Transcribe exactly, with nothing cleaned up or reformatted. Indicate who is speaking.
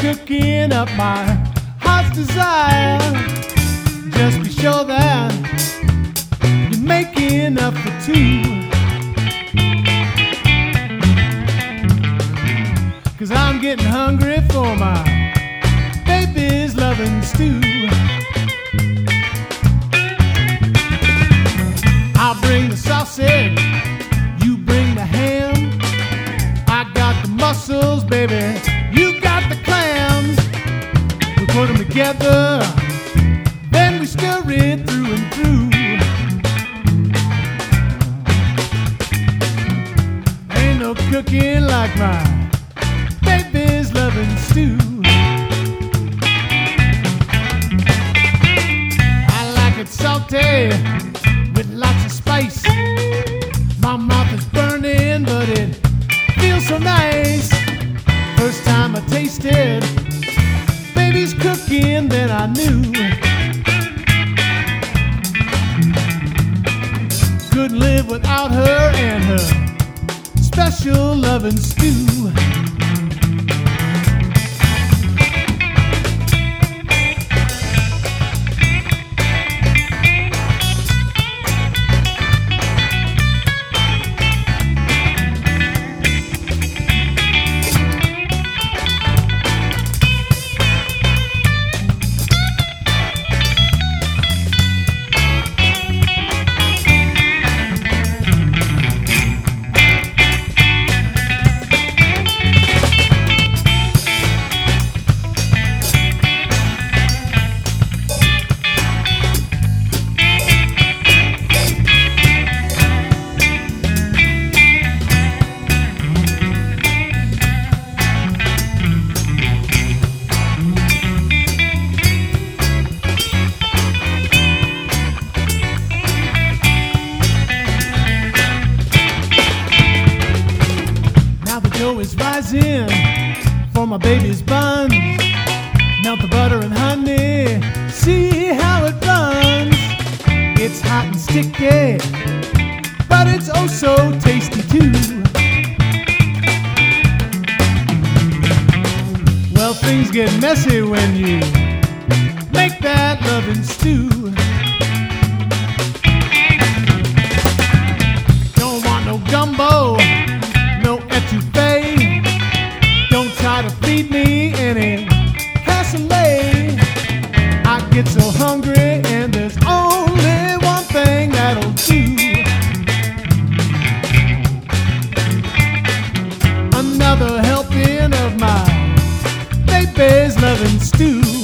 Speaker 1: cooking up my heart's desire. Just be sure that you're making enough for two, 'cause I'm getting hungry for my baby's loving stew. I'll bring the sausage, you bring the ham. I got the mussels, baby, you got the clams. We put them together, then we stir it through and through. Ain't no cooking like my baby's loving stew. I like it salty with lots of spice. My mouth is burning, but it feels so nice. First time I tasted baby's cooking, then I knew couldn't live without her and her special loving stew. Dough is rising for my baby's buns. Melt the butter and honey, see how it runs. It's hot and sticky, but it's oh so tasty too. Well, things get messy when you make that loving stew. Don't want no gumbo, no etouffee. Don't try to feed me any cassoulet. I get so hungry and there's only one thing that'll do. Another helping of my baby's loving stew.